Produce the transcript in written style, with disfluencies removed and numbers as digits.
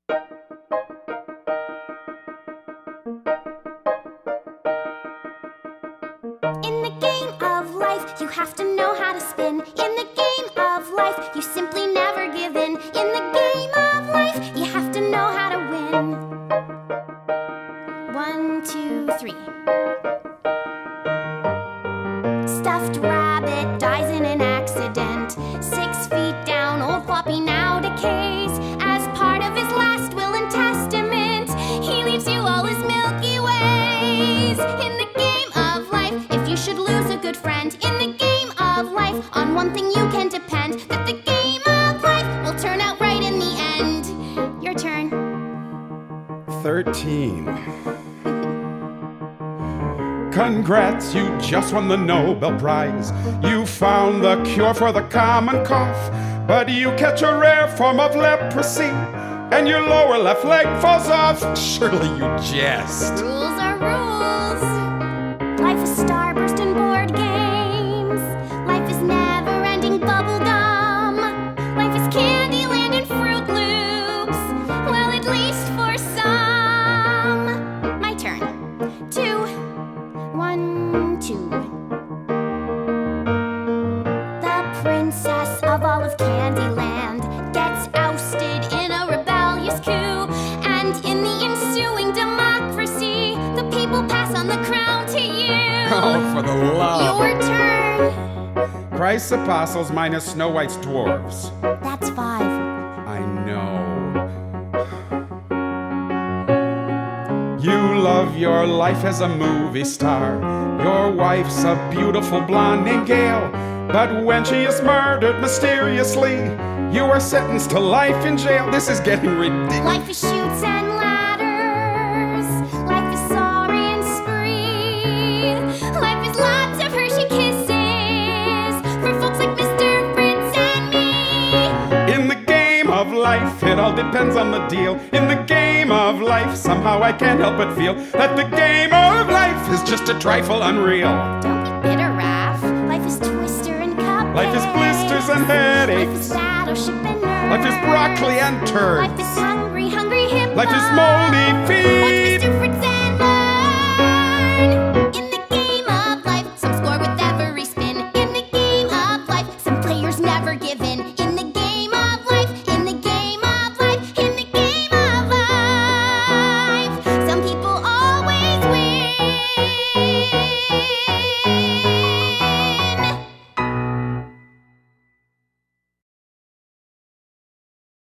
In the game of life, you have to know how to spin. In the game of life, you simply never give in. In the game of life, you have to know how to win. 1, 2, 3. Stuffed rabbit dies in an accident. 6 feet down, old Floppy now decays. As part of his last will and testament, he leaves you all his Milky Ways. In the game of life, if you should lose a good friend, in the game of life, on one thing you can depend, that the game of life will turn out right in the end. Your turn. 13. Congrats, you just won the Nobel Prize. You found the cure for the common cough, but you catch a rare form of leprosy, and your lower left leg falls off. Surely you jest. Rules are rules. Life is starburst and board games. Life is never-ending bubble gum. Life is Candyland and Fruit Loops. Well, at least for some. My turn. 2. 1, 2. The princess of all of Candyland gets ousted in a rebellious coup, and in the ensuing democracy, the people pass on the crown to you. Oh, for the love. Your turn. Christ's apostles minus Snow White's dwarves. That's 5. I know. You love your life as a movie star. Your wife's a beautiful blonde named Gail, but when she is murdered mysteriously, you are sentenced to life in jail. This is getting ridiculous. Life is chutes and ladders. Life is sorry and spree. Life is lots of Hershey kisses for folks like Mr. Fritz and me. In the game of life, it all depends on the deal. In the game of life, somehow I can't help but feel that the game of life is just a trifle unreal. Don't be bitter, Raph. Life is Twister and Cupcakes. Life is blisters and Life headaches. is Battleship and Nerds. Life is broccoli and turds. Life is hungry, hungry hippo. Life is moldy